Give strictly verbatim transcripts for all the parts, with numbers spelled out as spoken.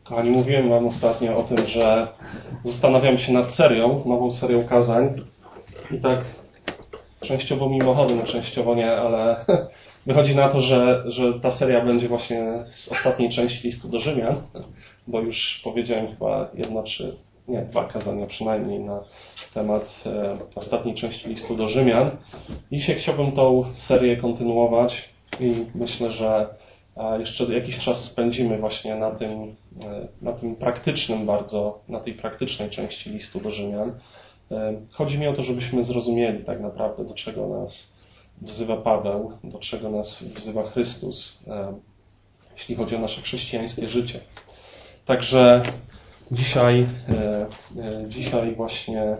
Kochani, mówiłem wam ostatnio o tym, że zastanawiam się nad serią, nową serią kazań. I tak częściowo mimochodem, a częściowo nie, ale wychodzi na to, że, że ta seria będzie właśnie z ostatniej części listu do Rzymian, bo już powiedziałem chyba jedno czy nie, dwa kazania przynajmniej na temat e, ostatniej części listu do Rzymian. Dzisiaj chciałbym tą serię kontynuować i myślę, że jeszcze jakiś czas spędzimy właśnie na tym, na tym praktycznym bardzo, na tej praktycznej części listu do Rzymian. Chodzi mi o to, żebyśmy zrozumieli tak naprawdę, do czego nas wzywa Paweł, do czego nas wzywa Chrystus, jeśli chodzi o nasze chrześcijańskie życie. Także dzisiaj, dzisiaj właśnie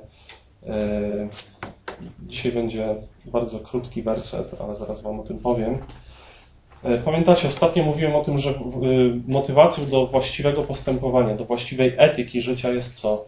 dzisiaj będzie bardzo krótki werset, ale zaraz wam o tym powiem. Pamiętacie, ostatnio mówiłem o tym, że motywacją do właściwego postępowania, do właściwej etyki życia jest co?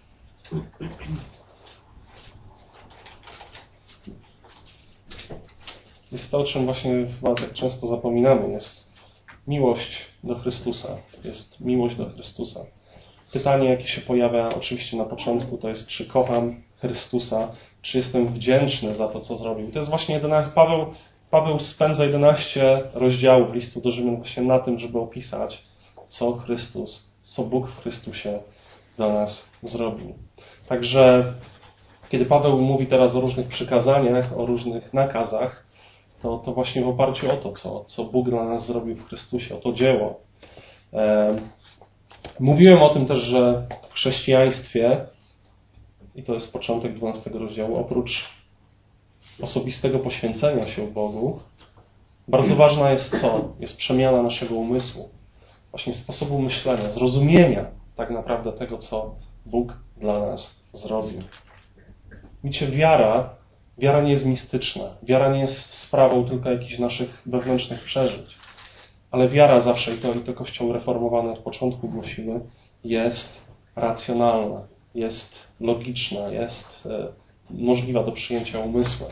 Jest to, o czym właśnie chyba tak często zapominamy, jest miłość do Chrystusa. Jest miłość do Chrystusa. Pytanie, jakie się pojawia oczywiście na początku, to jest, czy kocham Chrystusa, czy jestem wdzięczny za to, co zrobił. To jest właśnie jedyna, Paweł Paweł spędza jedenaście rozdziałów listu do Rzymian właśnie na tym, żeby opisać, co Chrystus, co Bóg w Chrystusie dla nas zrobił. Także kiedy Paweł mówi teraz o różnych przykazaniach, o różnych nakazach, to, to właśnie w oparciu o to, co, co Bóg dla nas zrobił w Chrystusie, o to dzieło. E, mówiłem o tym też, że w chrześcijaństwie, i to jest początek dwunastego rozdziału, oprócz osobistego poświęcenia się Bogu, bardzo ważna jest co? Jest przemiana naszego umysłu, właśnie sposobu myślenia, zrozumienia tak naprawdę tego, co Bóg dla nas zrobił. Widzicie, wiara, wiara nie jest mistyczna, wiara nie jest sprawą tylko jakichś naszych wewnętrznych przeżyć, ale wiara zawsze, i to, i to Kościół reformowany od początku głosimy, jest racjonalna, jest logiczna, jest możliwa do przyjęcia umysłem.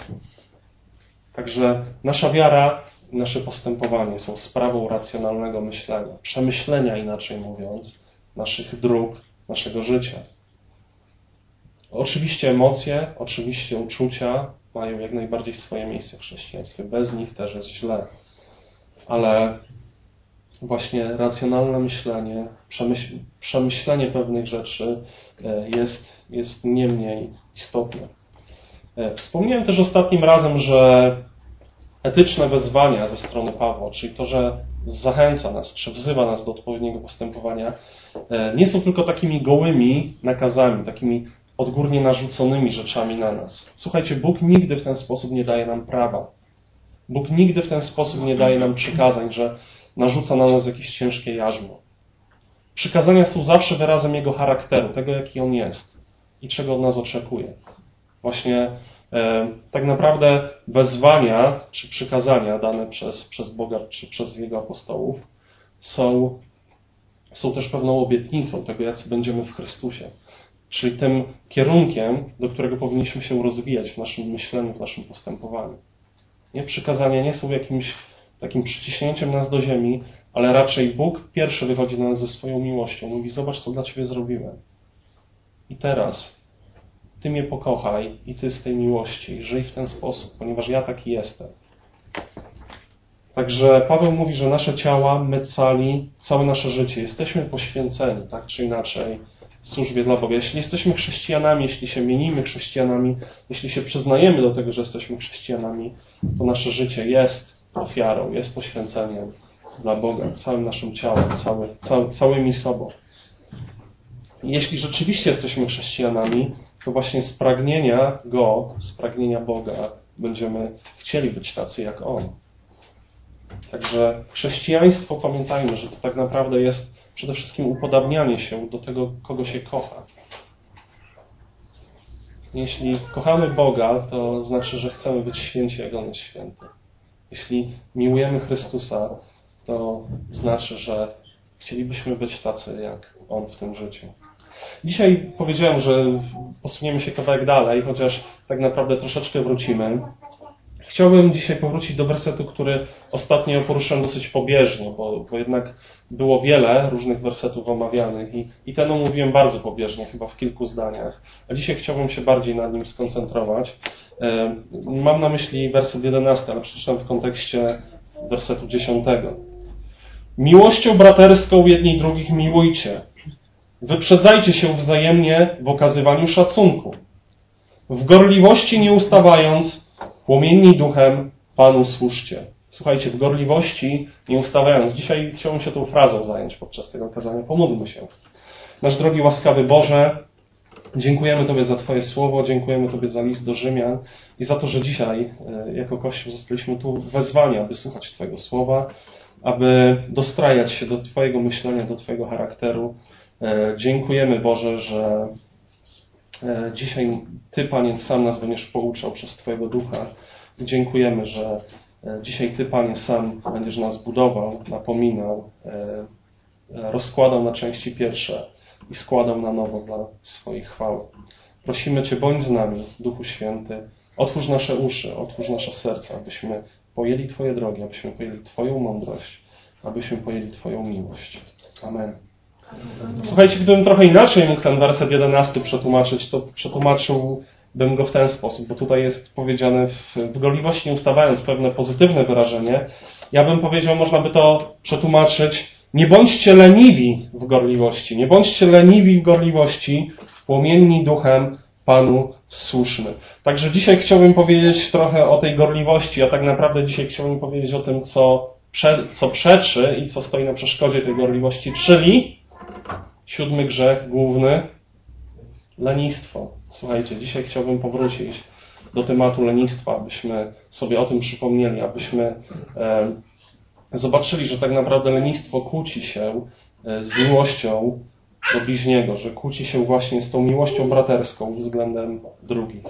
Także nasza wiara i nasze postępowanie są sprawą racjonalnego myślenia, przemyślenia, inaczej mówiąc, naszych dróg, naszego życia. Oczywiście emocje, oczywiście uczucia mają jak najbardziej swoje miejsce w chrześcijaństwie. Bez nich też jest źle. Ale właśnie racjonalne myślenie, przemyśl, przemyślenie pewnych rzeczy jest, jest nie mniej istotne. Wspomniałem też ostatnim razem, że etyczne wezwania ze strony Pawła, czyli to, że zachęca nas, czy wzywa nas do odpowiedniego postępowania, nie są tylko takimi gołymi nakazami, takimi odgórnie narzuconymi rzeczami na nas. Słuchajcie, Bóg nigdy w ten sposób nie daje nam prawa. Bóg nigdy w ten sposób nie daje nam przykazań, że narzuca na nas jakieś ciężkie jarzmo. Przykazania są zawsze wyrazem Jego charakteru, tego, jaki On jest i czego od nas oczekuje. Właśnie e, tak naprawdę wezwania czy przykazania dane przez, przez Boga czy przez Jego apostołów są, są też pewną obietnicą tego, jacy będziemy w Chrystusie. Czyli tym kierunkiem, do którego powinniśmy się rozwijać w naszym myśleniu, w naszym postępowaniu. Nie? Przykazania nie są jakimś takim przyciśnięciem nas do ziemi, ale raczej Bóg pierwszy wychodzi do nas ze swoją miłością. Mówi, zobacz, co dla Ciebie zrobiłem. I teraz Ty mnie pokochaj i Ty z tej miłości żyj w ten sposób, ponieważ ja taki jestem. Także Paweł mówi, że nasze ciała, my cali, całe nasze życie jesteśmy poświęceni, tak czy inaczej, w służbie dla Boga. Jeśli jesteśmy chrześcijanami, jeśli się mienimy chrześcijanami, jeśli się przyznajemy do tego, że jesteśmy chrześcijanami, to nasze życie jest ofiarą, jest poświęceniem dla Boga, całym naszym ciałem, cały, cały, całymi sobą. I jeśli rzeczywiście jesteśmy chrześcijanami, to właśnie z pragnienia Go, z pragnienia Boga będziemy chcieli być tacy jak On. Także chrześcijaństwo, pamiętajmy, że to tak naprawdę jest przede wszystkim upodabnianie się do tego, kogo się kocha. Jeśli kochamy Boga, to znaczy, że chcemy być święci, jak On jest święty. Jeśli miłujemy Chrystusa, to znaczy, że chcielibyśmy być tacy jak On w tym życiu. Dzisiaj powiedziałem, że posuniemy się kawałek dalej, chociaż tak naprawdę troszeczkę wrócimy. Chciałbym dzisiaj powrócić do wersetu, który ostatnio poruszyłem dosyć pobieżnie, bo, bo jednak było wiele różnych wersetów omawianych i, i ten omówiłem bardzo pobieżnie, chyba w kilku zdaniach. A dzisiaj chciałbym się bardziej na nim skoncentrować. Mam na myśli werset jedenasty, ale przeczytam w kontekście wersetu dziesiątego. Miłością braterską jedni drugich miłujcie. Wyprzedzajcie się wzajemnie w okazywaniu szacunku. W gorliwości nie ustawając, płomienni duchem Panu służcie. Słuchajcie, w gorliwości nie ustawając. Dzisiaj chciałbym się tą frazą zająć podczas tego kazania. Pomódlmy się. Nasz drogi łaskawy Boże, dziękujemy Tobie za Twoje słowo, dziękujemy Tobie za list do Rzymian i za to, że dzisiaj jako Kościół zostaliśmy tu wezwani, aby słuchać Twojego słowa, aby dostrajać się do Twojego myślenia, do Twojego charakteru. Dziękujemy, Boże, że dzisiaj Ty, Panie, sam nas będziesz pouczał przez Twojego Ducha. Dziękujemy, że dzisiaj Ty, Panie, sam będziesz nas budował, napominał, rozkładał na części pierwsze i składał na nowo dla swojej chwały. Prosimy Cię, bądź z nami, Duchu Święty. Otwórz nasze uszy, otwórz nasze serca, abyśmy pojęli Twoje drogi, abyśmy pojęli Twoją mądrość, abyśmy pojęli Twoją miłość. Amen. Słuchajcie, gdybym trochę inaczej mógł ten werset jedenasty przetłumaczyć, to przetłumaczyłbym go w ten sposób, bo tutaj jest powiedziane w, w gorliwości nie ustawając pewne pozytywne wyrażenie. Ja bym powiedział, można by to przetłumaczyć: nie bądźcie leniwi w gorliwości, nie bądźcie leniwi w gorliwości, płomienni duchem Panu słuszny. Także dzisiaj chciałbym powiedzieć trochę o tej gorliwości, a tak naprawdę dzisiaj chciałbym powiedzieć o tym, co, prze, co przeczy i co stoi na przeszkodzie tej gorliwości, czyli siódmy grzech główny, lenistwo. Słuchajcie, dzisiaj chciałbym powrócić do tematu lenistwa, abyśmy sobie o tym przypomnieli, abyśmy e, zobaczyli, że tak naprawdę lenistwo kłóci się z miłością do bliźniego, że kłóci się właśnie z tą miłością braterską względem drugich.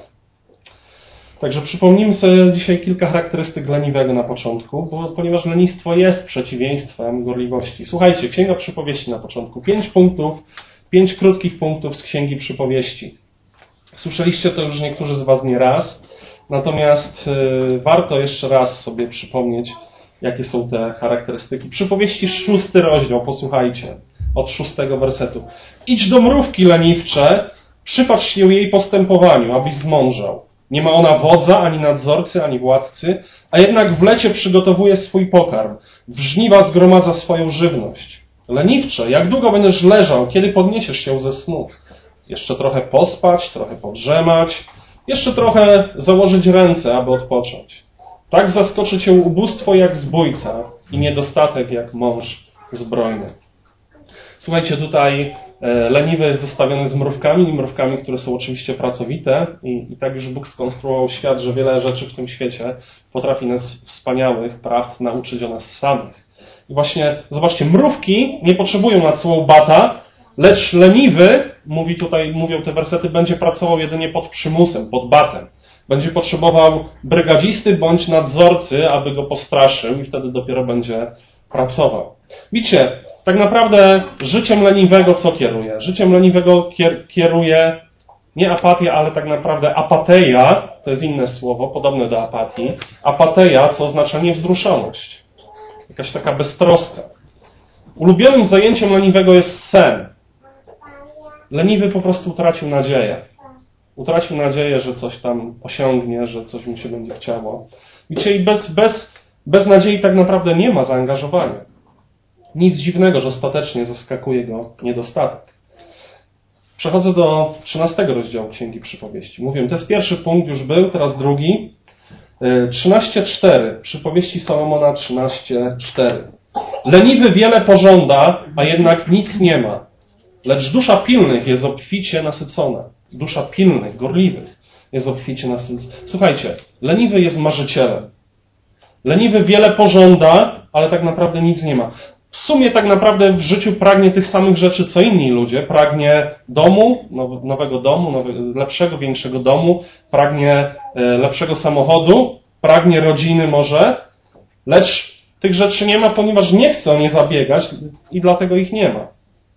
Także przypomnijmy sobie dzisiaj kilka charakterystyk leniwego na początku, bo, ponieważ lenistwo jest przeciwieństwem gorliwości. Słuchajcie, Księga Przypowieści na początku. Pięć punktów, pięć krótkich punktów z Księgi Przypowieści. Słyszeliście to już niektórzy z Was nie raz, natomiast y, warto jeszcze raz sobie przypomnieć, jakie są te charakterystyki. Przypowieści szósty rozdział, posłuchajcie, od szóstego wersetu. Idź do mrówki leniwcze, przypatrz się jej postępowaniu, abyś zmądrzał. Nie ma ona wodza, ani nadzorcy, ani władcy, a jednak w lecie przygotowuje swój pokarm. W żniwa zgromadza swoją żywność. Leniwcze, jak długo będziesz leżał, kiedy podniesiesz się ze snu? Jeszcze trochę pospać, trochę podrzemać, jeszcze trochę założyć ręce, aby odpocząć. Tak zaskoczy cię ubóstwo jak zbójca i niedostatek jak mąż zbrojny. Słuchajcie, tutaj leniwy jest zestawiony z mrówkami, mrówkami, które są oczywiście pracowite i, i tak już Bóg skonstruował świat, że wiele rzeczy w tym świecie potrafi nas wspaniałych praw nauczyć o nas samych. I właśnie, zobaczcie, mrówki nie potrzebują nad sobą bata, lecz leniwy, mówi tutaj, mówią te wersety, będzie pracował jedynie pod przymusem, pod batem. Będzie potrzebował brygadzisty bądź nadzorcy, aby go postraszył i wtedy dopiero będzie pracował. Widzicie, tak naprawdę życiem leniwego co kieruje? Życiem leniwego kieruje nie apatia, ale tak naprawdę apateia, to jest inne słowo, podobne do apatii. Apateia, co oznacza niewzruszoność. Jakaś taka beztroska. Ulubionym zajęciem leniwego jest sen. Leniwy po prostu utracił nadzieję. Utracił nadzieję, że coś tam osiągnie, że coś mu się będzie chciało. Widzicie, i bez, bez, bez nadziei tak naprawdę nie ma zaangażowania. Nic dziwnego, że ostatecznie zaskakuje go niedostatek. Przechodzę do trzynastego rozdziału Księgi Przypowieści. Mówię, to jest pierwszy punkt, już był, teraz drugi. trzynaście cztery. Przypowieści Salomona trzynaście cztery. Leniwy wiele pożąda, a jednak nic nie ma. Lecz dusza pilnych jest obficie nasycona. Dusza pilnych, gorliwych jest obficie nasycona. Słuchajcie, leniwy jest marzycielem. Leniwy wiele pożąda, ale tak naprawdę nic nie ma. W sumie tak naprawdę w życiu pragnie tych samych rzeczy, co inni ludzie. Pragnie domu, nowego domu, nowego, lepszego, większego domu. Pragnie lepszego samochodu. Pragnie rodziny może. Lecz tych rzeczy nie ma, ponieważ nie chce o nie zabiegać i dlatego ich nie ma.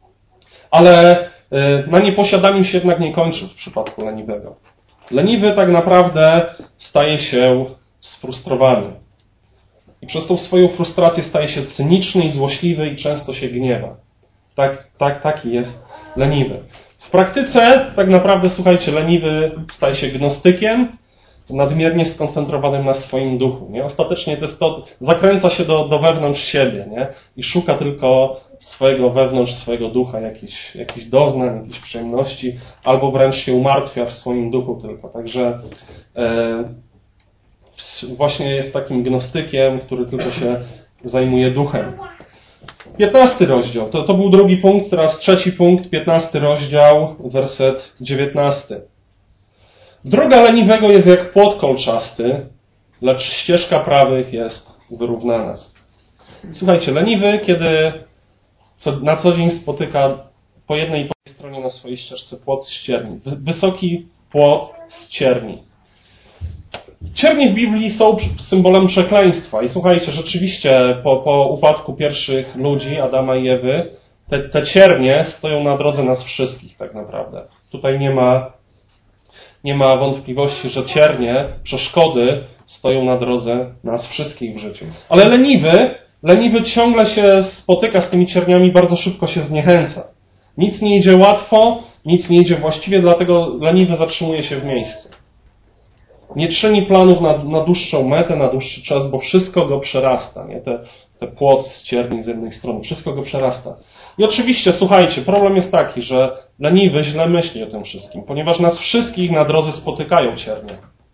Ale na nieposiadaniu się jednak nie kończy w przypadku leniwego. Leniwy tak naprawdę staje się sfrustrowany. I przez tą swoją frustrację staje się cyniczny i złośliwy i często się gniewa. Tak, tak, taki jest leniwy. W praktyce tak naprawdę, słuchajcie, leniwy staje się gnostykiem, nadmiernie skoncentrowanym na swoim duchu. Nie? Ostatecznie to jest to, zakręca się do, do wewnątrz siebie, nie? I szuka tylko swojego wewnątrz, swojego ducha, jakichś, jakichś doznań, jakichś przyjemności, albo wręcz się umartwia w swoim duchu tylko. Także e, właśnie jest takim gnostykiem, który tylko się zajmuje duchem. Piętnasty rozdział. To, to był drugi punkt, teraz trzeci punkt, piętnasty rozdział, werset dziewiętnasty. Droga leniwego jest jak płot kolczasty, lecz ścieżka prawych jest wyrównana. Słuchajcie, leniwy, kiedy co, na co dzień spotyka po jednej i po drugiej stronie na swojej ścieżce płot z cierni. Wysoki płot z cierni. Ciernie w Biblii są symbolem przekleństwa. I słuchajcie, rzeczywiście po, po upadku pierwszych ludzi, Adama i Ewy, te, te ciernie stoją na drodze nas wszystkich tak naprawdę. Tutaj nie ma, nie ma wątpliwości, że ciernie, przeszkody stoją na drodze nas wszystkich w życiu. Ale leniwy, leniwy ciągle się spotyka z tymi cierniami, bardzo szybko się zniechęca. Nic nie idzie łatwo, nic nie idzie właściwie, dlatego leniwy zatrzymuje się w miejscu. Nie czyni planów na, na dłuższą metę, na dłuższy czas, bo wszystko go przerasta. Nie? Te, te płot z cierni z jednej strony, wszystko go przerasta. I oczywiście, słuchajcie, problem jest taki, że leniwy źle myśli o tym wszystkim, ponieważ nas wszystkich na drodze spotykają ciernie.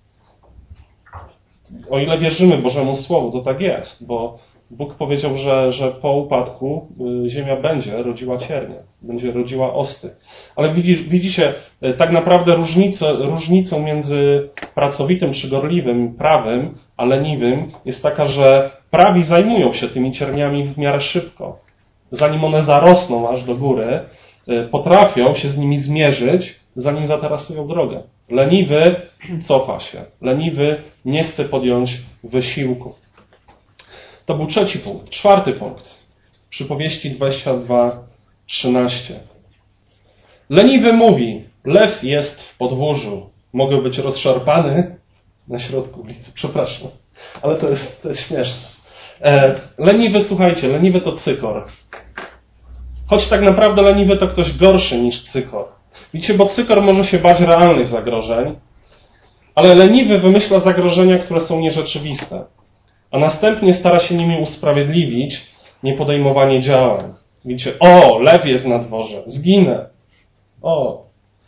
O ile wierzymy Bożemu Słowu, to tak jest, bo Bóg powiedział, że, że po upadku ziemia będzie rodziła ciernie, będzie rodziła osty. Ale widzicie, tak naprawdę różnicą, różnicą między pracowitym czy gorliwym, prawym, a leniwym jest taka, że prawi zajmują się tymi cierniami w miarę szybko. Zanim one zarosną aż do góry, potrafią się z nimi zmierzyć, zanim zatarasują drogę. Leniwy cofa się. Leniwy nie chce podjąć wysiłku. To był trzeci punkt. Czwarty punkt. Przypowieści dwadzieścia dwa, trzynaście. Leniwy mówi, lew jest w podwórzu. Mogę być rozszarpany na środku ulicy. Przepraszam. Ale to jest, to jest śmieszne. E, leniwy, słuchajcie, leniwy to cykor. Choć tak naprawdę leniwy to ktoś gorszy niż cykor. Widzicie, bo cykor może się bać realnych zagrożeń, ale leniwy wymyśla zagrożenia, które są nierzeczywiste, a następnie stara się nimi usprawiedliwić niepodejmowanie działań. Widzicie, o, lew jest na dworze, zginę. O,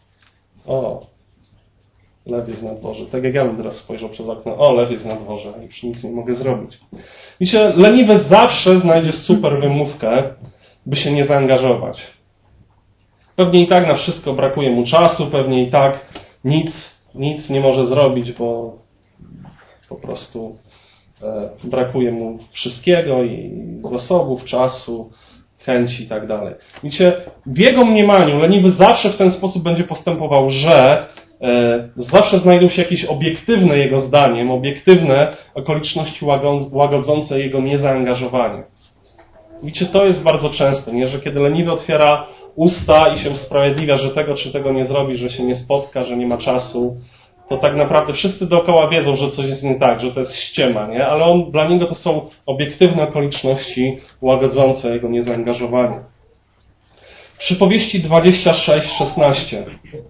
o, lew jest na dworze. Tak jak ja bym teraz spojrzał przez okno, o, lew jest na dworze, już nic nie mogę zrobić. Widzicie, leniwy zawsze znajdzie super wymówkę, by się nie zaangażować. Pewnie i tak na wszystko brakuje mu czasu, pewnie i tak nic, nic nie może zrobić, bo po prostu e, brakuje mu wszystkiego i zasobów, czasu, chęci i tak dalej. Widzicie, w jego mniemaniu leniwy zawsze w ten sposób będzie postępował, że e, zawsze znajdą się jakieś obiektywne jego zdaniem, obiektywne okoliczności łagodzące jego niezaangażowanie. Widzicie, to jest bardzo częste, nie? Że kiedy leniwy otwiera usta i się usprawiedliwia, że tego czy tego nie zrobi, że się nie spotka, że nie ma czasu, to tak naprawdę wszyscy dookoła wiedzą, że coś jest nie tak, że to jest ściema, nie? Ale on, dla niego to są obiektywne okoliczności łagodzące jego niezaangażowanie. Przypowieści dwadzieścia sześć, szesnaście.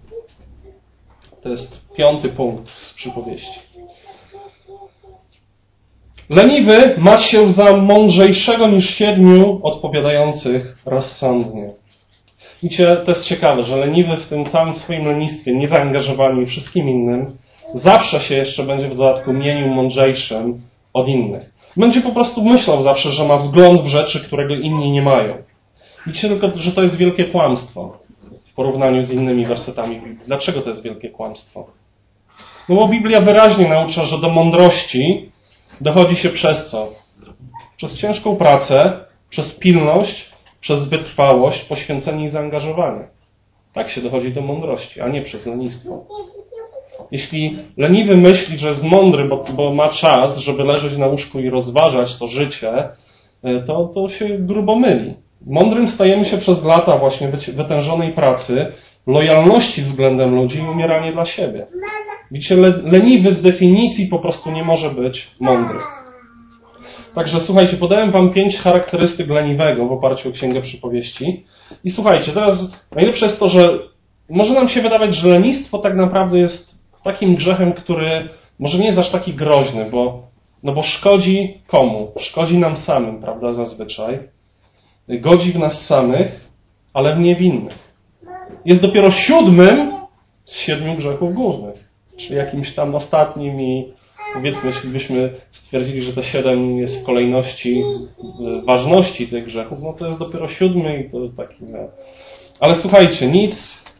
To jest piąty punkt z przypowieści. Leniwy ma się za mądrzejszego niż siedmiu odpowiadających rozsądnie. Widzicie, to jest ciekawe, że leniwy w tym całym swoim lenistwie, niezaangażowaniu i wszystkim innym, zawsze się jeszcze będzie w dodatku mienił mądrzejszym od innych. Będzie po prostu myślał zawsze, że ma wgląd w rzeczy, którego inni nie mają. Widzicie tylko, że to jest wielkie kłamstwo w porównaniu z innymi wersetami Biblii. Dlaczego to jest wielkie kłamstwo? No bo Biblia wyraźnie naucza, że do mądrości dochodzi się przez co? Przez ciężką pracę, przez pilność, przez wytrwałość, poświęcenie i zaangażowanie. Tak się dochodzi do mądrości, a nie przez lenistwo. Jeśli leniwy myśli, że jest mądry, bo, bo ma czas, żeby leżeć na łóżku i rozważać to życie, to, to się grubo myli. Mądrym stajemy się przez lata właśnie wytężonej pracy, lojalności względem ludzi i umieranie dla siebie. Widzicie, leniwy z definicji po prostu nie może być mądry. Także słuchajcie, podałem wam pięć charakterystyk leniwego w oparciu o Księgę Przypowieści. I słuchajcie, teraz najlepsze jest to, że może nam się wydawać, że lenistwo tak naprawdę jest takim grzechem, który może nie jest aż taki groźny, bo, no bo szkodzi komu? Szkodzi nam samym, prawda, zazwyczaj. Godzi w nas samych, ale w niewinnych. Jest dopiero siódmym z siedmiu grzechów głównych. Czy jakimś tam ostatnim i powiedzmy, jeśli byśmy stwierdzili, że te siedem jest w kolejności ważności tych grzechów, no to jest dopiero siódmy i to taki... No. Ale słuchajcie, nic,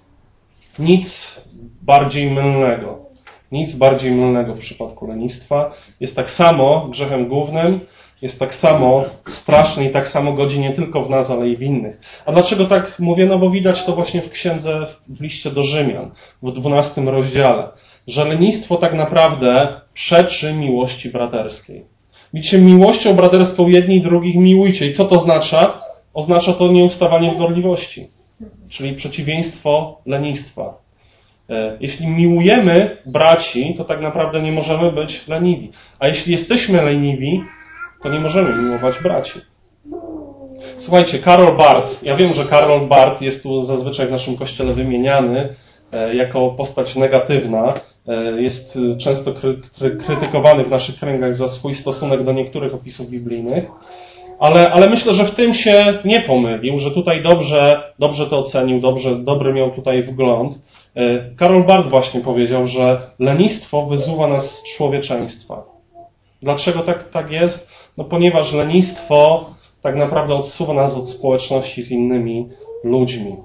nic bardziej mylnego. Nic bardziej mylnego w przypadku lenistwa. Jest tak samo grzechem głównym, jest tak samo straszny i tak samo godzi nie tylko w nas, ale i w innych. A dlaczego tak mówię? No bo widać to właśnie w księdze, w liście do Rzymian, w dwunastym rozdziale, że lenistwo tak naprawdę przeczy miłości braterskiej. Widzicie, miłością braterską jedni i drugich miłujcie. I co to oznacza? Oznacza to nieustawanie w gorliwości, czyli przeciwieństwo lenistwa. Jeśli miłujemy braci, to tak naprawdę nie możemy być leniwi. A jeśli jesteśmy leniwi, to nie możemy miłować braci. Słuchajcie, Karol Barth. Ja wiem, że Karol Barth jest tu zazwyczaj w naszym kościele wymieniany jako postać negatywna. Jest często krytykowany w naszych kręgach za swój stosunek do niektórych opisów biblijnych. Ale, ale myślę, że w tym się nie pomylił, że tutaj dobrze, dobrze to ocenił, dobrze, dobry miał tutaj wgląd. Karol Barth właśnie powiedział, że lenistwo wyzuwa nas z człowieczeństwa. Dlaczego tak, tak jest? No ponieważ lenistwo tak naprawdę odsuwa nas od społeczności z innymi ludźmi.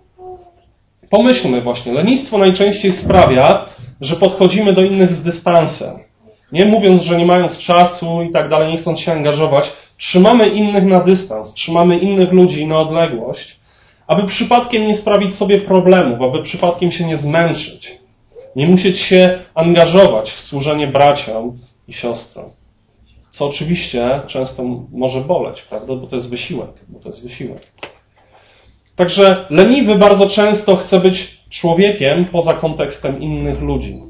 Pomyślmy właśnie, lenistwo najczęściej sprawia, że podchodzimy do innych z dystansem. Nie mówiąc, że nie mając czasu i tak dalej, nie chcąc się angażować, trzymamy innych na dystans, trzymamy innych ludzi na odległość, aby przypadkiem nie sprawić sobie problemów, aby przypadkiem się nie zmęczyć, nie musieć się angażować w służenie braciom i siostrom. Co oczywiście często może boleć, prawda? Bo to jest wysiłek, bo to jest wysiłek. Także leniwy bardzo często chce być człowiekiem poza kontekstem innych ludzi.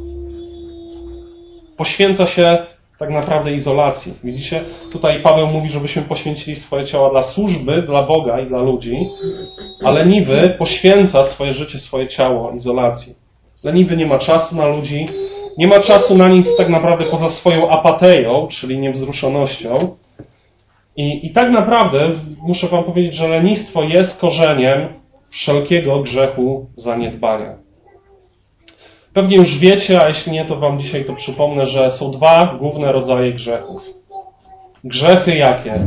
Poświęca się tak naprawdę izolacji. Widzicie? Tutaj Paweł mówi, żebyśmy poświęcili swoje ciała dla służby, dla Boga i dla ludzi, a leniwy poświęca swoje życie, swoje ciało izolacji. Leniwy nie ma czasu na ludzi, nie ma czasu na nic tak naprawdę poza swoją apateją, czyli niewzruszonością. I, i tak naprawdę muszę wam powiedzieć, że lenistwo jest korzeniem wszelkiego grzechu zaniedbania. Pewnie już wiecie, a jeśli nie, to wam dzisiaj to przypomnę, że są dwa główne rodzaje grzechów. Grzechy jakie?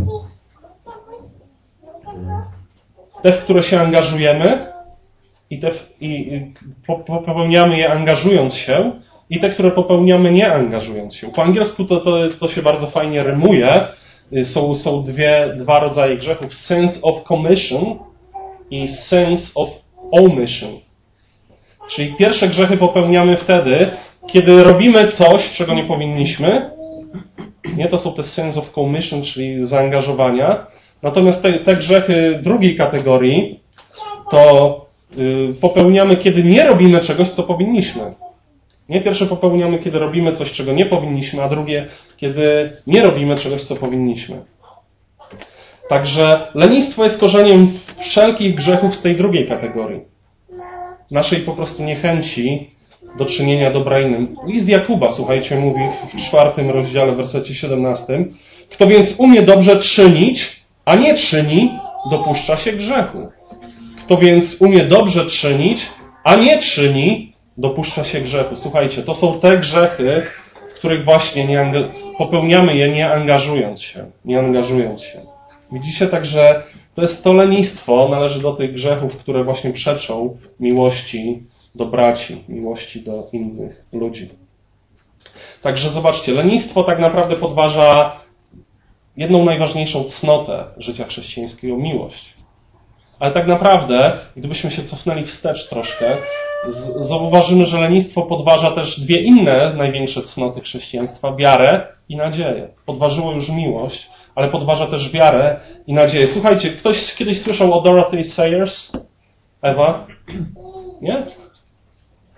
Te, w które się angażujemy i, te, i, i popełniamy je angażując się, i te, które popełniamy nie angażując się. Po angielsku to, to, to się bardzo fajnie rymuje. Są, są dwie, dwa rodzaje grzechów. Sins of commission i sins of omission. Czyli pierwsze grzechy popełniamy wtedy, kiedy robimy coś, czego nie powinniśmy. Nie, to są te sins of commission, czyli zaangażowania. Natomiast te, te grzechy drugiej kategorii to y, popełniamy, kiedy nie robimy czegoś, co powinniśmy. Nie, pierwsze popełniamy, kiedy robimy coś, czego nie powinniśmy, a drugie, kiedy nie robimy czegoś, co powinniśmy. Także lenistwo jest korzeniem wszelkich grzechów z tej drugiej kategorii. Naszej po prostu niechęci do czynienia dobra innym. List Jakuba, słuchajcie, mówi w czwartym rozdziale, w wersecie siedemnastym. Kto więc umie dobrze czynić, a nie czyni, dopuszcza się grzechu. Kto więc umie dobrze czynić, a nie czyni, dopuszcza się grzechu. Słuchajcie, to są te grzechy, w których właśnie nie anga- popełniamy je nie angażując się. Nie angażując się. Widzicie, także to jest to lenistwo, należy do tych grzechów, które właśnie przeczą miłości do braci, miłości do innych ludzi. Także zobaczcie, lenistwo tak naprawdę podważa jedną najważniejszą cnotę życia chrześcijańskiego, miłość. Ale tak naprawdę, gdybyśmy się cofnęli wstecz troszkę, z- zauważymy, że lenistwo podważa też dwie inne największe cnoty chrześcijaństwa, wiarę i nadzieję. Podważyło już miłość, ale podważa też wiarę i nadzieję. Słuchajcie, ktoś kiedyś słyszał o Dorothy Sayers? Ewa? Nie?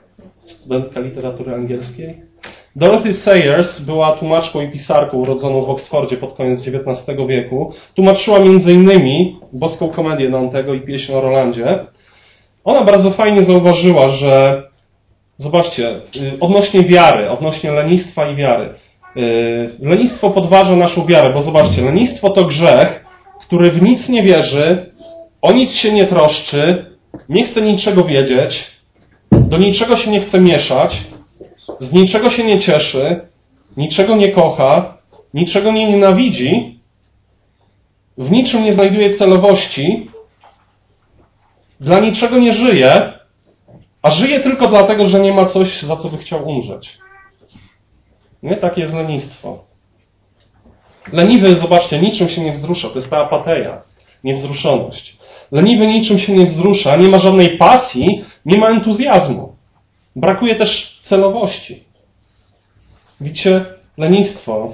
studentka literatury angielskiej. Dorothy Sayers była tłumaczką i pisarką urodzoną w Oksfordzie pod koniec dziewiętnastego wieku. Tłumaczyła między innymi Boską komedię Dantego i pieśń o Rolandzie. Ona bardzo fajnie zauważyła, że zobaczcie, odnośnie wiary, odnośnie lenistwa i wiary. Lenistwo podważa naszą wiarę, bo zobaczcie, lenistwo to grzech, który w nic nie wierzy, o nic się nie troszczy, nie chce niczego wiedzieć, do niczego się nie chce mieszać, z niczego się nie cieszy, niczego nie kocha, niczego nie nienawidzi, w niczym nie znajduje celowości, dla niczego nie żyje, a żyje tylko dlatego, że nie ma coś, za co by chciał umrzeć. Nie? Takie jest lenistwo. Leniwy, zobaczcie, niczym się nie wzrusza. To jest ta apateja, niewzruszoność. Leniwy niczym się nie wzrusza, nie ma żadnej pasji, nie ma entuzjazmu. Brakuje też celowości. Widzicie, lenistwo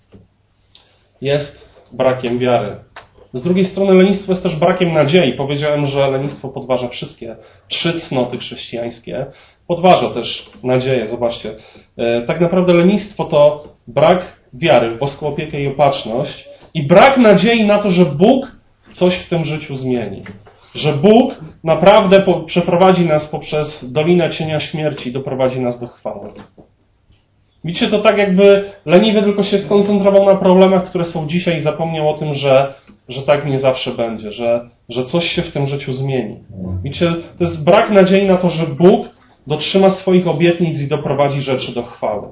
jest brakiem wiary. Z drugiej strony lenistwo jest też brakiem nadziei. Powiedziałem, że lenistwo podważa wszystkie trzy cnoty chrześcijańskie. Podważa też nadzieję. Zobaczcie. Tak naprawdę lenistwo to brak wiary w boską opiekę i opatrzność i brak nadziei na to, że Bóg coś w tym życiu zmieni. Że Bóg naprawdę przeprowadzi nas poprzez dolinę cienia śmierci i doprowadzi nas do chwały. Widzicie, to tak jakby leniwy tylko się skoncentrował na problemach, które są dzisiaj i zapomniał o tym, że, że tak nie zawsze będzie, że, że coś się w tym życiu zmieni. Widzicie, to jest brak nadziei na to, że Bóg dotrzyma swoich obietnic i doprowadzi rzeczy do chwały.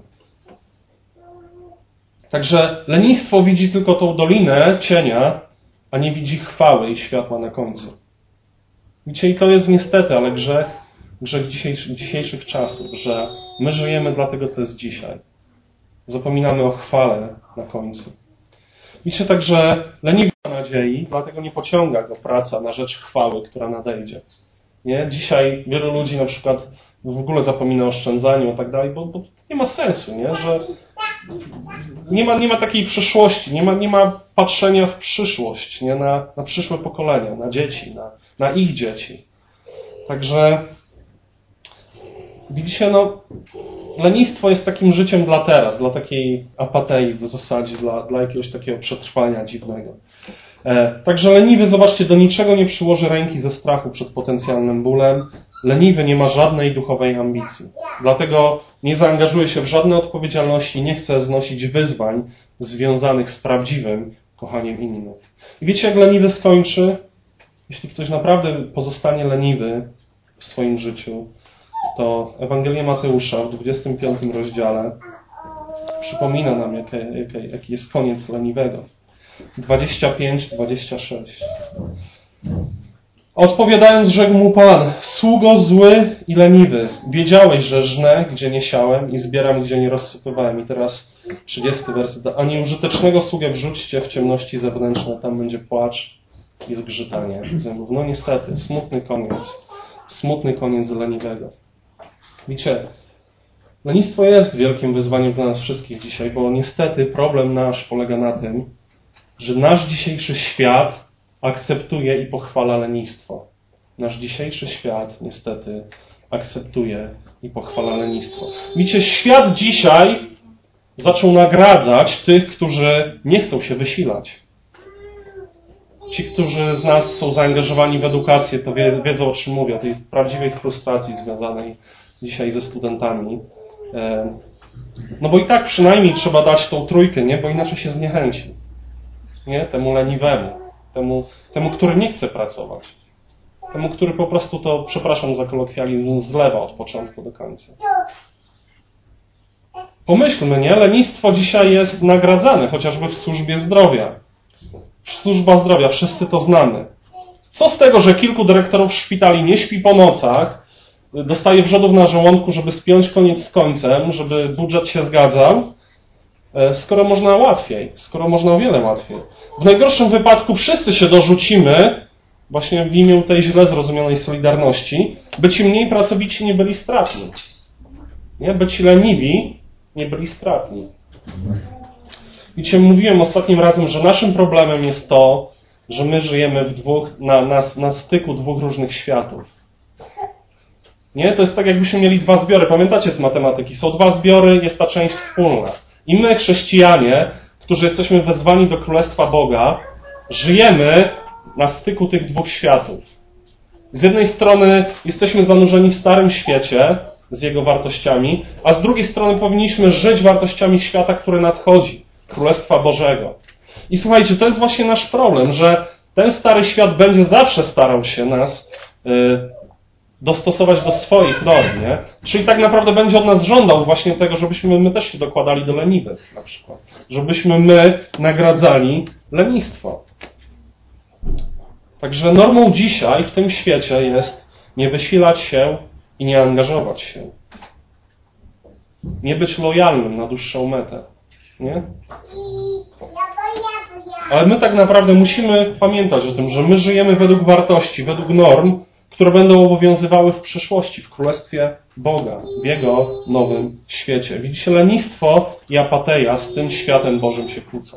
Także lenistwo widzi tylko tą dolinę cienia, a nie widzi chwały i światła na końcu. Widzicie, i to jest niestety, ale grzech, grzech dzisiejszych, dzisiejszych czasów, że my żyjemy dla tego, co jest dzisiaj. Zapominamy o chwale na końcu. Widzicie, także leniwy ma nadziei, dlatego nie pociąga go praca na rzecz chwały, która nadejdzie. Nie? Dzisiaj wielu ludzi na przykład w ogóle zapomina o oszczędzaniu i tak dalej, bo, bo nie ma sensu, nie? Że nie ma, nie ma takiej przyszłości, nie ma, nie ma patrzenia w przyszłość, nie? Na, na przyszłe pokolenia, na dzieci, na, na ich dzieci. Także widzicie, no, lenistwo jest takim życiem dla teraz, dla takiej apatei w zasadzie, dla, dla jakiegoś takiego przetrwania dziwnego. E, także leniwy, zobaczcie, do niczego nie przyłoży ręki ze strachu przed potencjalnym bólem. Leniwy nie ma żadnej duchowej ambicji. Dlatego nie zaangażuje się w żadne odpowiedzialności, nie chce znosić wyzwań związanych z prawdziwym kochaniem innych. I wiecie, jak leniwy skończy? Jeśli ktoś naprawdę pozostanie leniwy w swoim życiu, to Ewangelia Mateusza w dwudziestym piątym rozdziale przypomina nam, jaki, jaki, jaki jest koniec leniwego. dwadzieścia pięć, dwadzieścia sześć. Odpowiadając, rzekł mu Pan: sługo zły i leniwy, wiedziałeś, że żnę, gdzie nie siałem i zbieram, gdzie nie rozsypywałem. I teraz trzydziesty werset. A nieużytecznego sługę wrzućcie w ciemności zewnętrzne, tam będzie płacz i zgrzytanie zębów. No niestety, smutny koniec. Smutny koniec leniwego. Widzicie, lenistwo jest wielkim wyzwaniem dla nas wszystkich dzisiaj, bo niestety problem nasz polega na tym, że nasz dzisiejszy świat akceptuje i pochwala lenistwo. Nasz dzisiejszy świat niestety akceptuje i pochwala lenistwo. Widzicie, świat dzisiaj zaczął nagradzać tych, którzy nie chcą się wysilać. Ci, którzy z nas są zaangażowani w edukację, to wiedzą, o czym mówię, o tej prawdziwej frustracji związanej dzisiaj ze studentami. No bo i tak przynajmniej trzeba dać tą trójkę, nie? Bo inaczej się zniechęci. Nie? Temu leniwemu. Temu, temu, który nie chce pracować. Temu, który po prostu to, przepraszam za kolokwializm, zlewa od początku do końca. Pomyślmy, nie? Lenistwo dzisiaj jest nagradzane, chociażby w służbie zdrowia. Służba zdrowia, wszyscy to znamy. Co z tego, że kilku dyrektorów szpitali nie śpi po nocach, dostaje wrzodów na żołądku, żeby spiąć koniec z końcem, żeby budżet się zgadzał, skoro można łatwiej, skoro można o wiele łatwiej. W najgorszym wypadku wszyscy się dorzucimy, właśnie w imię tej źle zrozumianej solidarności, by ci mniej pracowici nie byli stratni. Nie? By ci leniwi nie byli stratni. Widzicie, mówiłem ostatnim razem, że naszym problemem jest to, że my żyjemy w dwóch, na, na, na styku dwóch różnych światów. Nie? To jest tak, jakbyśmy mieli dwa zbiory. Pamiętacie z matematyki? Są dwa zbiory, jest ta część wspólna. I my, chrześcijanie, którzy jesteśmy wezwani do Królestwa Boga, żyjemy na styku tych dwóch światów. Z jednej strony jesteśmy zanurzeni w starym świecie z jego wartościami, a z drugiej strony powinniśmy żyć wartościami świata, który nadchodzi, Królestwa Bożego. I słuchajcie, to jest właśnie nasz problem, że ten stary świat będzie zawsze starał się nas yy, dostosować do swoich norm, nie? Czyli tak naprawdę będzie od nas żądał właśnie tego, żebyśmy my też się dokładali do leniwych, na przykład. Żebyśmy my nagradzali lenistwo. Także normą dzisiaj w tym świecie jest nie wysilać się i nie angażować się. Nie być lojalnym na dłuższą metę. Nie? Ale my tak naprawdę musimy pamiętać o tym, że my żyjemy według wartości, według norm, które będą obowiązywały w przyszłości, w Królestwie Boga, w Jego nowym świecie. Widzicie, lenistwo i apateia z tym światem Bożym się kłócą.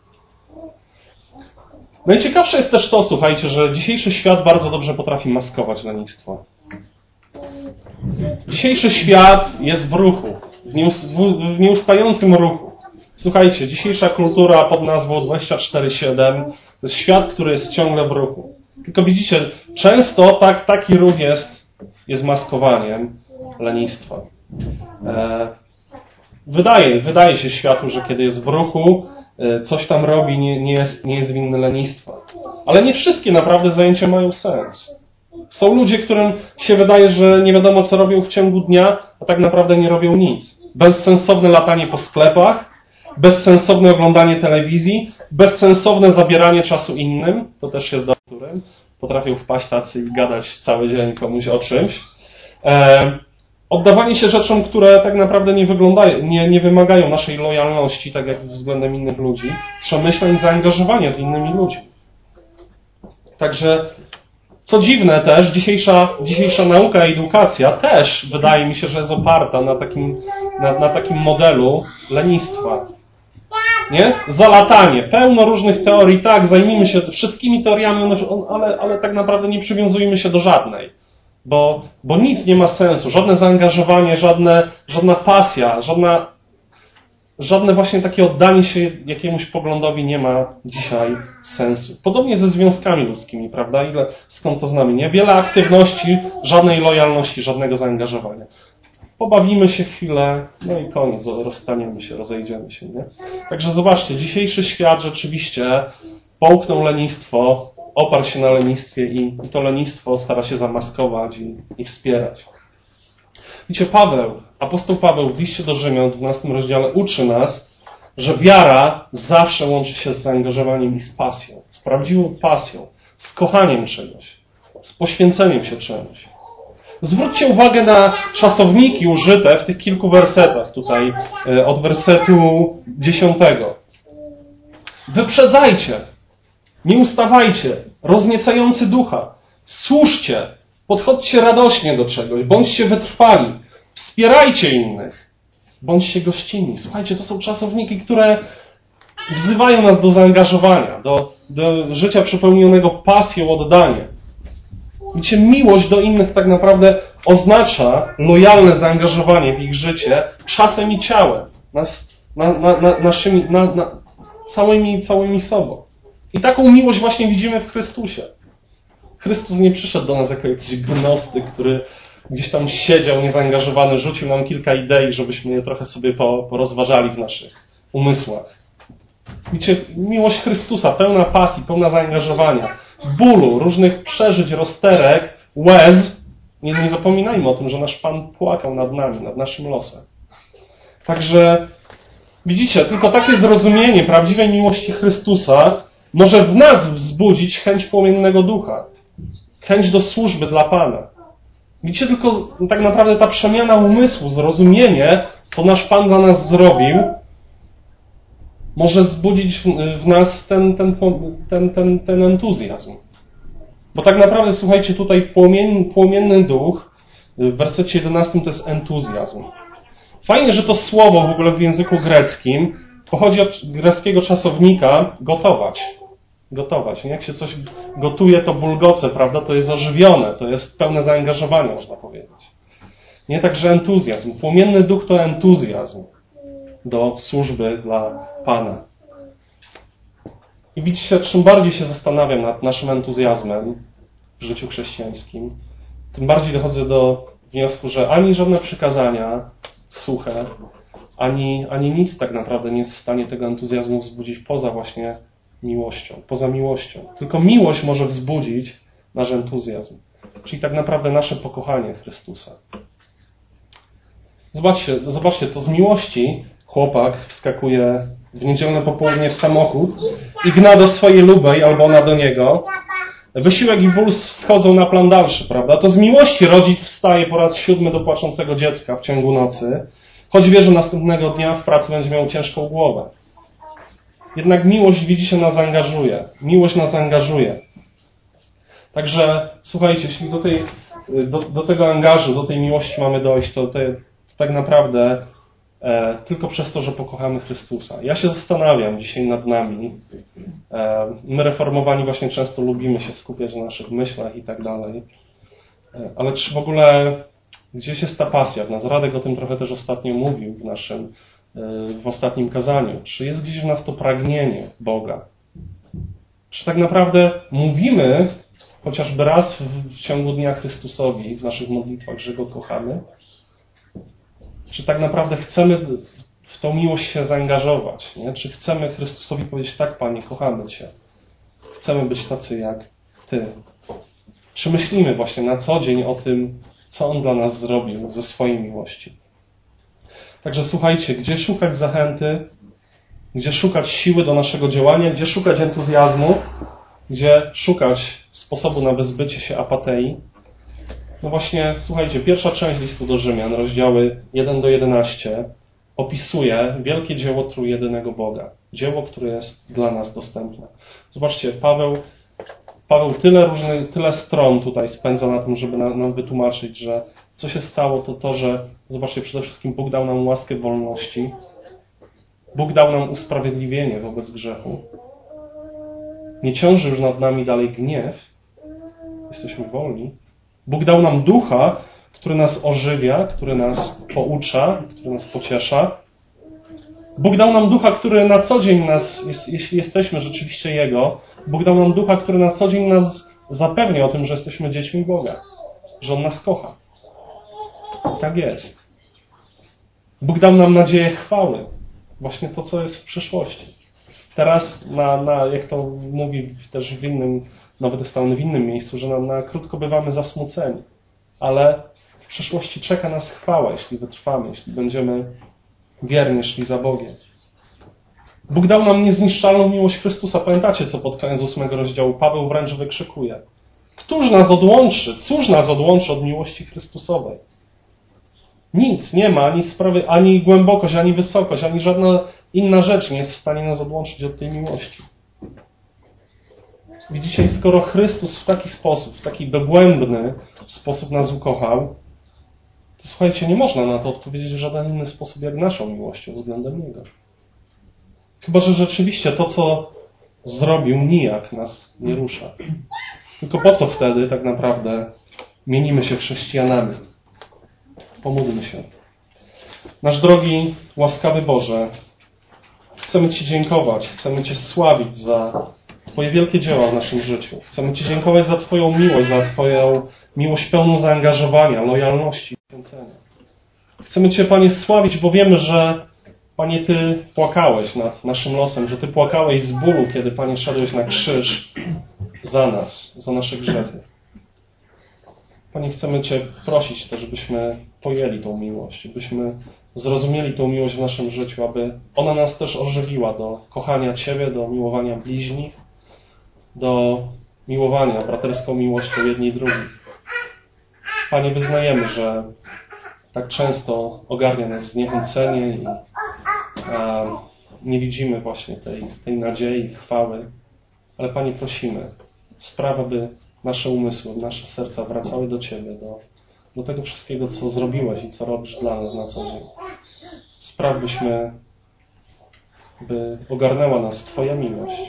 Najciekawsze jest też to, słuchajcie, że dzisiejszy świat bardzo dobrze potrafi maskować lenistwo. Dzisiejszy świat jest w ruchu, w, nieus- w nieustającym ruchu. Słuchajcie, dzisiejsza kultura pod nazwą dwadzieścia cztery siedem to jest świat, który jest ciągle w ruchu. Tylko widzicie, często tak, taki ruch jest, jest maskowaniem lenistwa. E, wydaje, wydaje się światu, że kiedy jest w ruchu, e, coś tam robi, nie, nie, jest, nie jest winny lenistwa. Ale nie wszystkie naprawdę zajęcia mają sens. Są ludzie, którym się wydaje, że nie wiadomo co robią w ciągu dnia, a tak naprawdę nie robią nic. Bezsensowne latanie po sklepach, bezsensowne oglądanie telewizji, bezsensowne zabieranie czasu innym, to też jest do którym potrafią wpaść tacy i gadać cały dzień komuś o czymś. E, oddawanie się rzeczom, które tak naprawdę nie wyglądają, nie, nie wymagają naszej lojalności, tak jak względem innych ludzi, przemyśleń, zaangażowania z innymi ludźmi. Także co dziwne też, dzisiejsza, dzisiejsza nauka i edukacja też wydaje mi się, że jest oparta na takim, na, na takim modelu lenistwa. Nie? Zalatanie. Pełno różnych teorii. Tak, zajmijmy się wszystkimi teoriami, ale, ale tak naprawdę nie przywiązujmy się do żadnej. Bo, bo nic nie ma sensu. Żadne zaangażowanie, żadne, żadna pasja, żadna, żadne właśnie takie oddanie się jakiemuś poglądowi nie ma dzisiaj sensu. Podobnie ze związkami ludzkimi, prawda? Ile, skąd to znamy? Nie? Wiele aktywności, żadnej lojalności, żadnego zaangażowania. Pobawimy się chwilę, no i koniec, rozstaniemy się, rozejdziemy się, nie? Także zobaczcie, dzisiejszy świat rzeczywiście połknął lenistwo, oparł się na lenistwie i, i to lenistwo stara się zamaskować i, i wspierać. Widzicie, Paweł, apostoł Paweł w liście do Rzymian w dwunastym rozdziale uczy nas, że wiara zawsze łączy się z zaangażowaniem i z pasją, z prawdziwą pasją, z kochaniem czegoś, z poświęceniem się czemuś. Zwróćcie uwagę na czasowniki użyte w tych kilku wersetach tutaj, od wersetu dziesiątego. Wyprzedzajcie, nie ustawajcie, rozniecający ducha, służcie, podchodźcie radośnie do czegoś, bądźcie wytrwali, wspierajcie innych, bądźcie gościnni. Słuchajcie, to są czasowniki, które wzywają nas do zaangażowania, do, do życia przepełnionego pasją, oddaniem. Widzicie, miłość do innych tak naprawdę oznacza lojalne zaangażowanie w ich życie czasem i ciałem, nas, na, na, na, naszymi, na, na, całymi, całymi sobą. I taką miłość właśnie widzimy w Chrystusie. Chrystus nie przyszedł do nas jako jakiś gnostyk, który gdzieś tam siedział niezaangażowany, rzucił nam kilka idei, żebyśmy je trochę sobie porozważali w naszych umysłach. Widzicie, miłość Chrystusa, pełna pasji, pełna zaangażowania, bólu, różnych przeżyć, rozterek, łez. Nie, nie zapominajmy o tym, że nasz Pan płakał nad nami, nad naszym losem. Także widzicie, tylko takie zrozumienie prawdziwej miłości Chrystusa może w nas wzbudzić chęć płomiennego ducha. Chęć do służby dla Pana. Widzicie, tylko tak naprawdę ta przemiana umysłu, zrozumienie, co nasz Pan dla nas zrobił, może wzbudzić w nas ten, ten, ten, ten, ten entuzjazm. Bo tak naprawdę, słuchajcie, tutaj płomienny, płomienny duch, w wersecie jedenastym to jest entuzjazm. Fajnie, że to słowo w ogóle w języku greckim pochodzi od greckiego czasownika gotować. Gotować. Jak się coś gotuje, to bulgoce, prawda? To jest ożywione, to jest pełne zaangażowania, można powiedzieć. Nie także entuzjazm. Płomienny duch to entuzjazm do służby dla Pana. I widzicie, czym bardziej się zastanawiam nad naszym entuzjazmem w życiu chrześcijańskim, tym bardziej dochodzę do wniosku, że ani żadne przykazania suche, ani, ani nic tak naprawdę nie jest w stanie tego entuzjazmu wzbudzić poza właśnie miłością, poza miłością. Tylko miłość może wzbudzić nasz entuzjazm, czyli tak naprawdę nasze pokochanie Chrystusa. Zobaczcie, zobaczcie, to z miłości chłopak wskakuje w niedzielne popołudnie w samochód i gna do swojej lubej, albo ona do niego. Wysiłek i ból schodzą na plan dalszy, prawda? To z miłości rodzic wstaje po raz siódmy do płaczącego dziecka w ciągu nocy, choć wie, że następnego dnia w pracy będzie miał ciężką głowę. Jednak miłość, widzicie, nas angażuje. Miłość nas angażuje. Także, słuchajcie, jeśli do, tej, do, do tego angażu, do tej miłości mamy dojść, to, to tak naprawdę e, tylko przez to, że pokochamy Chrystusa. Ja się zastanawiam dzisiaj nad nami. E, my reformowani właśnie często lubimy się skupiać na naszych myślach i tak dalej. E, ale czy w ogóle gdzieś jest ta pasja w nas? Radek o tym trochę też ostatnio mówił w naszym, e, w ostatnim kazaniu. Czy jest gdzieś w nas to pragnienie Boga? Czy tak naprawdę mówimy chociażby raz w, w ciągu dnia Chrystusowi w naszych modlitwach, że Go kochamy? Czy tak naprawdę chcemy w tą miłość się zaangażować? Nie? Czy chcemy Chrystusowi powiedzieć: tak, Panie, kochamy Cię. Chcemy być tacy jak Ty. Czy myślimy właśnie na co dzień o tym, co On dla nas zrobił ze swojej miłości? Także słuchajcie, gdzie szukać zachęty, gdzie szukać siły do naszego działania, gdzie szukać entuzjazmu, gdzie szukać sposobu na wyzbycie się apatei? No właśnie, słuchajcie, pierwsza część listu do Rzymian, rozdziały jeden do jedenastu, opisuje wielkie dzieło trójjedynego Boga. Dzieło, które jest dla nas dostępne. Zobaczcie, Paweł, Paweł tyle różnych, tyle stron tutaj spędza na tym, żeby nam, nam wytłumaczyć, że co się stało, to to, że zobaczcie, przede wszystkim Bóg dał nam łaskę wolności. Bóg dał nam usprawiedliwienie wobec grzechu. Nie ciąży już nad nami dalej gniew. Jesteśmy wolni. Bóg dał nam ducha, który nas ożywia, który nas poucza, który nas pociesza. Bóg dał nam ducha, który na co dzień nas, jeśli jesteśmy rzeczywiście Jego, Bóg dał nam ducha, który na co dzień nas zapewnia o tym, że jesteśmy dziećmi Boga, że On nas kocha. Tak jest. Bóg dał nam nadzieję chwały. Właśnie to, co jest w przyszłości. Teraz, na, na, jak to mówi też w innym, Nowy Testament w innym miejscu, że nam na krótko bywamy zasmuceni. Ale w przyszłości czeka nas chwała, jeśli wytrwamy, jeśli będziemy wiernie szli za Bogiem. Bóg dał nam niezniszczalną miłość Chrystusa. Pamiętacie, co pod koniec ósmego rozdziału Paweł wręcz wykrzykuje? Któż nas odłączy? Cóż nas odłączy od miłości Chrystusowej? Nic, nie ma, ani sprawy, ani głębokość, ani wysokość, ani żadna inna rzecz nie jest w stanie nas odłączyć od tej miłości. Widzicie, skoro Chrystus w taki sposób, w taki dogłębny sposób nas ukochał, to słuchajcie, nie można na to odpowiedzieć w żaden inny sposób jak naszą miłością względem Niego. Chyba że rzeczywiście to, co zrobił, nijak nas nie rusza. Tylko po co wtedy tak naprawdę mienimy się chrześcijanami? Pomódlmy się. Nasz drogi, łaskawy Boże, chcemy Ci dziękować, chcemy Cię sławić za Twoje wielkie dzieła w naszym życiu. Chcemy Ci dziękować za Twoją miłość, za Twoją miłość pełną zaangażowania, lojalności i poświęcenia. Chcemy Cię, Panie, sławić, bo wiemy, że, Panie, Ty płakałeś nad naszym losem, że Ty płakałeś z bólu, kiedy, Panie, szedłeś na krzyż za nas, za nasze grzechy. Panie, chcemy Cię prosić też, byśmy pojęli tą miłość, byśmy zrozumieli tą miłość w naszym życiu, aby ona nas też ożywiła do kochania Ciebie, do miłowania bliźnich, do miłowania braterską miłością jedni drugich. Panie, wyznajemy, że tak często ogarnia nas zniechęcenie i a, nie widzimy właśnie tej, tej nadziei, chwały, ale Panie, prosimy, spraw, aby nasze umysły, nasze serca wracały do Ciebie, do, do tego wszystkiego, co zrobiłeś i co robisz dla nas na co dzień. Spraw, byśmy, by ogarnęła nas Twoja miłość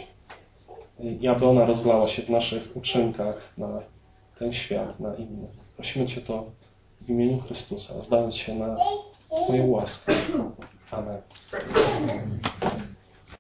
i aby ona rozlała się w naszych uczynkach na ten świat, na innych. Prosimy Cię to w imieniu Chrystusa, zdając się na Twoją łaskę. Amen.